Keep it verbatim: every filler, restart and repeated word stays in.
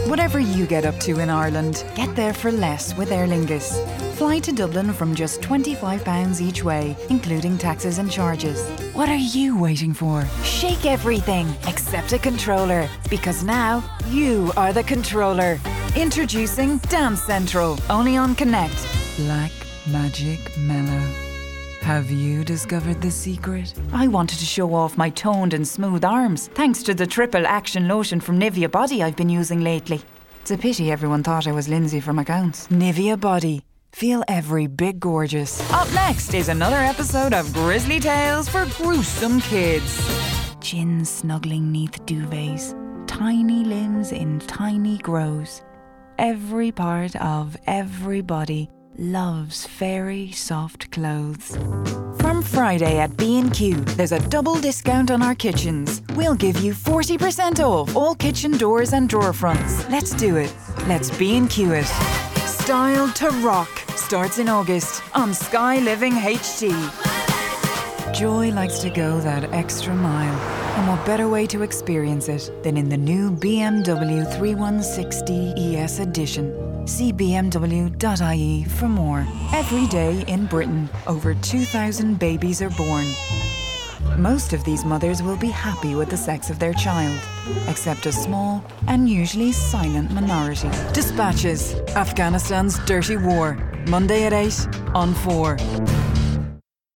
Whatever you get up to in Ireland, get there for less with Aer Lingus. Fly to Dublin from just twenty-five pounds each way, including taxes and charges. What are you waiting for? Shake everything except a controller, because now you are the controller. Introducing Dance Central, only on Connect. Black Magic Mellow. Have you discovered the secret? I wanted to show off my toned and smooth arms, thanks to the triple action lotion from Nivea Body I've been using lately. It's a pity everyone thought I was Lindsay from accounts. Nivea Body. Feel every bit gorgeous. Up next is another episode of Grizzly Tales for Gruesome Kids. Chin snuggling neath duvets, tiny limbs in tiny grows. Every part of everybody loves fairy soft clothes. From Friday at B and Q, there's a double discount on our kitchens. We'll give you forty percent off all kitchen doors and drawer fronts. Let's do it. Let's B and Q it. Style to Rock starts in August on Sky Living H D. Joy likes to go that extra mile, and what better way to experience it than in the new B M W thirty-one sixty E S Edition. See b m w dot i e for more. Every day in Britain, over two thousand babies are born. Most of these mothers will be happy with the sex of their child, except a small and usually silent minority. Dispatches, Afghanistan's Dirty War, Monday at eight on four.